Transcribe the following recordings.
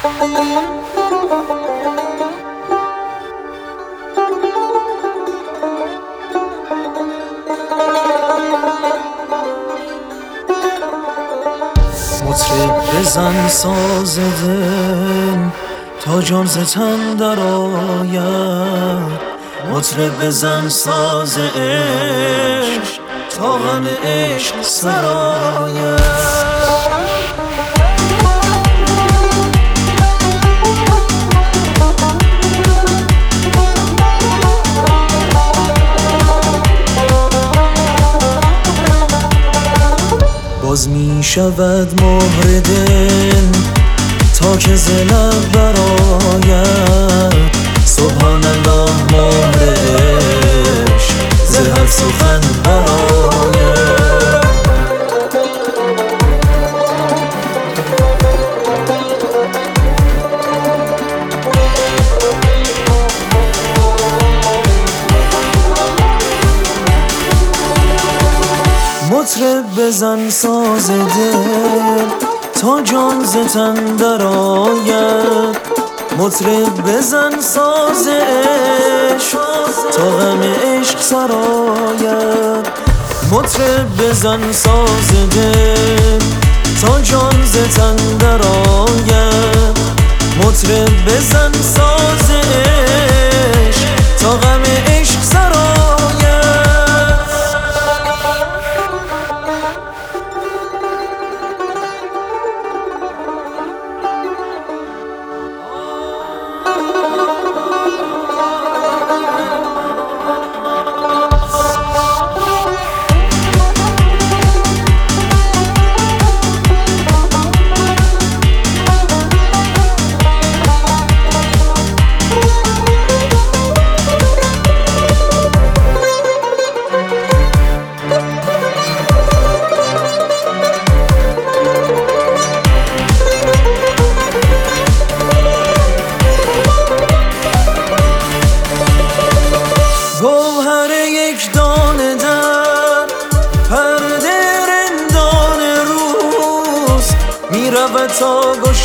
مطرب بزن ساز دل تا جان ز تن درآید، مطرب بزن ساز عشق تا غم عشق سرآید. باز می شود مهر دل تا که ز لب برآید، سبحان الله مهر عشق ز هر سخن برآید. مطرب بزن ساز دل تا جان ز تن درآید، مطرب بزن ساز عشق تا غم عشق سرآید. مطرب بزن ساز دل تا جان ز تن درآید، مطرب بزن ساز عشق تا غم عشق سرآید. گوهر یک دانه در پرده رندان روز می رود تا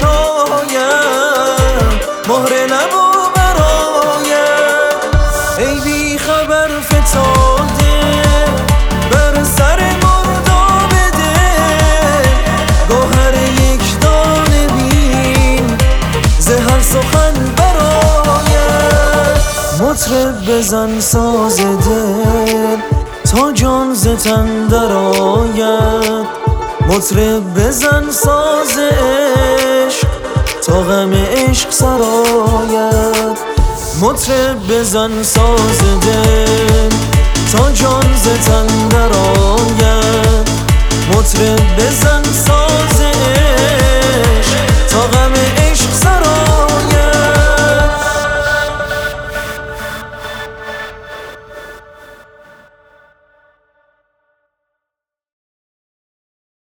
گشاید، مهر لب و برآید. ای بی خبر فتاده بر سر مرداب دل، گوهر یک دانه بین ز هر سخن برآید. مطرب بزن ساز دل تا جان ز تن درآید، مطرب بزن ساز عشق تا غم عشق سرآید. مطرب بزن ساز دل تا جان ز تن درآید، مطرب بزن ساز